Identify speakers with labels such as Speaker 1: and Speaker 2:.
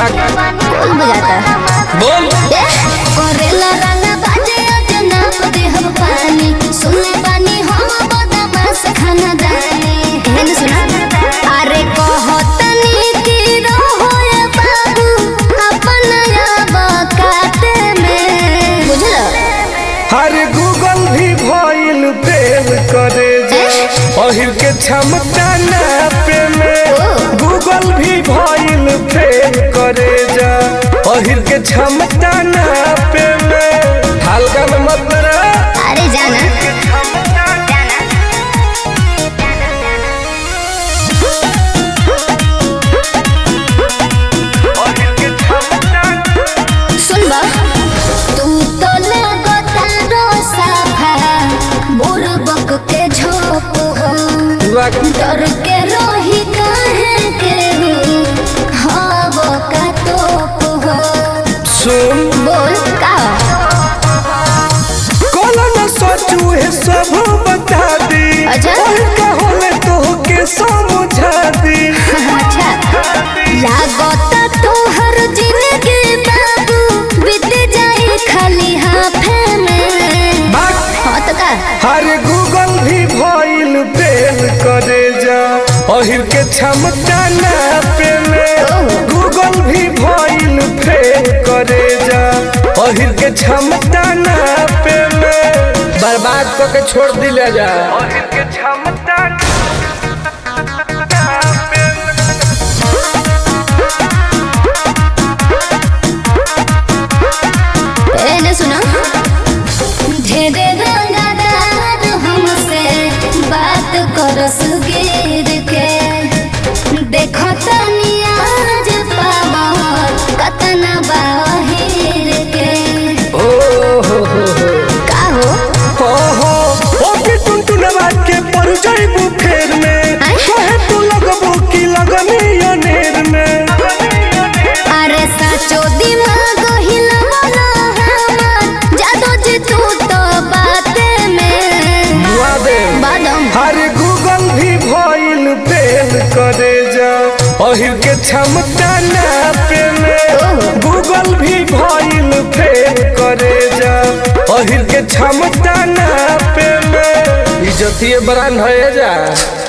Speaker 1: कौन बजाता
Speaker 2: बोल
Speaker 1: करेला रंगा बाजे अजना दे हम पानी सुने बानी हम बदमाश खाना दानी हेन सुना अरे कहतनी की रहोए बाबू अपन बकाते में बुझलो
Speaker 2: हर गूगल भी भइल फेल करे जा पहिर के क्षमता नापे में गूगल भी भइल फेल करे जा पहिर के क्षमता नापे में हल्का में मत रह
Speaker 1: अरे जाना सुनबा तू तो लगता रोसाफा बुरबक के झोप हो डर के रोही काहे के हव का तोप हो
Speaker 2: सुन
Speaker 1: बोल का
Speaker 2: कोला न सोचू है सब बता दी
Speaker 1: अच्छा।
Speaker 2: का होले तो के समझा दी
Speaker 1: अच्छा लागता तोहर जिंदगी बाबू बीत जाई खाली हाथे में हाँ तो का
Speaker 2: हर गूगल भी भइल फेल करे जा पहिर के क्षमता नापे में गूगल भी भइल फेल करे जा पहिर के क्षमता नापे में बर्बाद करके छोड़ दिले जा पहिर के क्षमता
Speaker 1: एने सुनो ढेरे रंगदार हमसे बात करस गिर के देखो तनी आज पावर कतना बाहिर के का हो
Speaker 2: ओके टुनटुनवा के पर जाइबू फेर में कहे तू लगबू की लगनी अनेर में
Speaker 1: अरे साचो दिमाग हिलवला हमर जादू जी तू तो बाते में बादम
Speaker 2: हर गूगल भी भइल फेल करे जा पहिर के क्षमता नापे में गूगल भी भइल फेल करे जा पहिर के क्षमता नापे में इज्जतिए बरान है जा।